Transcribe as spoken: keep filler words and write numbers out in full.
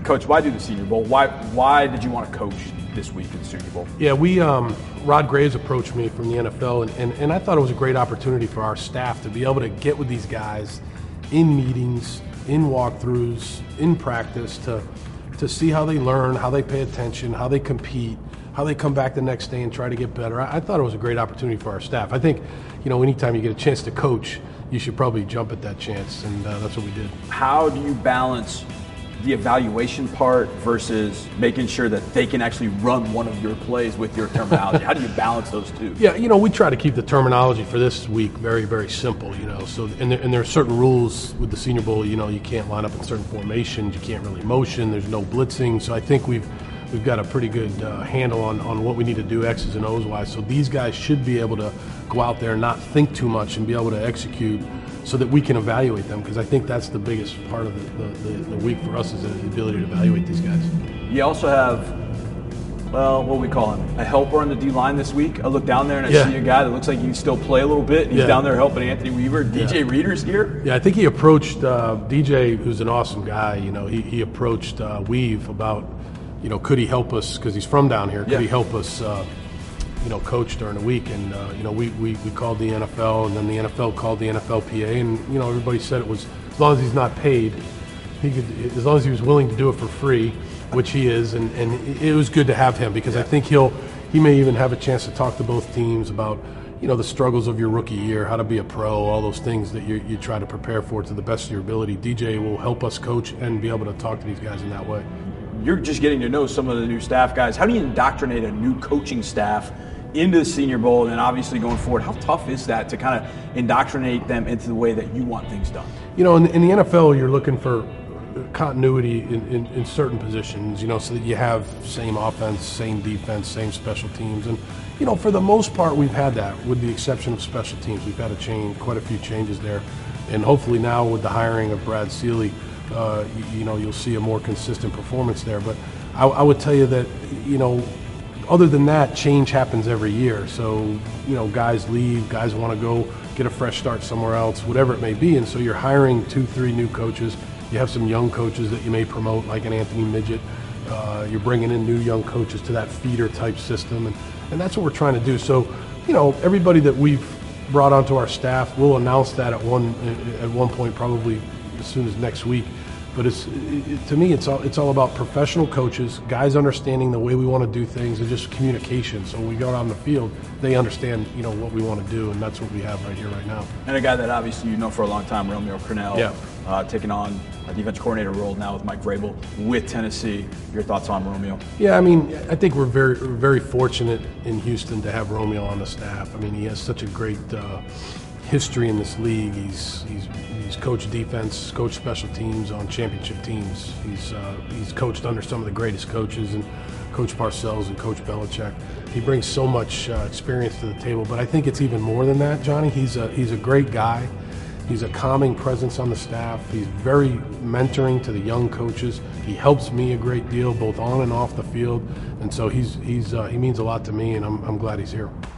Coach, why do the Senior Bowl? Why why did you want to coach this week in the Senior Bowl? Yeah, we um, Rod Graves approached me from the N F L, and, and, and I thought it was a great opportunity for our staff to be able to get with these guys in meetings, in walkthroughs, in practice, to to see how they learn, how they pay attention, how they compete, how they come back the next day and try to get better. I, I thought it was a great opportunity for our staff. I think, you know, anytime you get a chance to coach, you should probably jump at that chance, and uh, that's what we did. How do you balance the evaluation part versus making sure that they can actually run one of your plays with your terminology? How do you balance those two? Yeah, you know, we try to keep the terminology for this week very, very simple, you know. So, and there, and there are certain rules with the Senior Bowl. You know, you can't line up in certain formations. You can't really motion. There's no blitzing. So I think we've we've got a pretty good uh, handle on, on what we need to do X's and O's wise. So these guys should be able to go out there and not think too much and be able to execute so that we can evaluate them, because I think that's the biggest part of the, the, the, the week for us, is the ability to evaluate these guys. You also have, well, what do we call him? A helper on the D-line this week. I look down there and I yeah. see a guy that looks like he can still play a little bit. He's yeah. down there helping Anthony Weaver. D J yeah. Reader's here. Yeah, I think he approached uh, D J, who's an awesome guy. You know, he, he approached uh, Weave about, you know, could he help us, because he's from down here, could yeah. he help us uh, you know, coach during the week. And, uh, you know, we, we, we called the N F L, and then the N F L called the N F L P A, and, you know, everybody said it was, as long as he's not paid, he could, as long as he was willing to do it for free, which he is, and, and it was good to have him, because I think he'll, he may even have a chance to talk to both teams about, you know, the struggles of your rookie year, how to be a pro, all those things that you, you try to prepare for to the best of your ability. D J will help us coach and be able to talk to these guys in that way. You're just getting to know some of the new staff guys. How do you indoctrinate a new coaching staff into the Senior Bowl, and then obviously going forward? How tough is that to kind of indoctrinate them into the way that you want things done? You know, in, in the N F L, you're looking for continuity in, in, in certain positions, you know, so that you have same offense, same defense, same special teams. And, you know, for the most part, we've had that, with the exception of special teams. We've had a change, quite a few changes there. And hopefully now with the hiring of Brad Seeley, uh, you, you know, you'll see a more consistent performance there. But I, I would tell you that, you know, other than that, change happens every year. So, you know, guys leave, guys want to go get a fresh start somewhere else, whatever it may be. And so you're hiring two, three new coaches. You have some young coaches that you may promote, like an Anthony Midget. Uh, you're bringing in new young coaches to that feeder type system. And, and that's what we're trying to do. So, you know, everybody that we've brought onto our staff, we'll announce that at one, at one point, probably as soon as next week. But it's, it, to me, it's all, it's all about professional coaches, guys understanding the way we want to do things, and just communication. So when we go out on the field, they understand, you know, what we want to do, and that's what we have right here, right now. And a guy that obviously you know for a long time, Romeo Crennel, yeah. uh, taking on a defense coordinator role now with Mike Vrabel with Tennessee. Your thoughts on Romeo? Yeah, I mean, I think we're very, very fortunate in Houston to have Romeo on the staff. I mean, he has such a great uh, history in this league. He's he's he's coached defense, coached special teams on championship teams. He's uh, he's coached under some of the greatest coaches, and Coach Parcells and Coach Belichick. He brings so much uh, experience to the table. But I think it's even more than that, Johnny. He's a he's a great guy. He's a calming presence on the staff. He's very mentoring to the young coaches. He helps me a great deal, both on and off the field. And so he's he's uh, he means a lot to me, and I'm I'm glad he's here.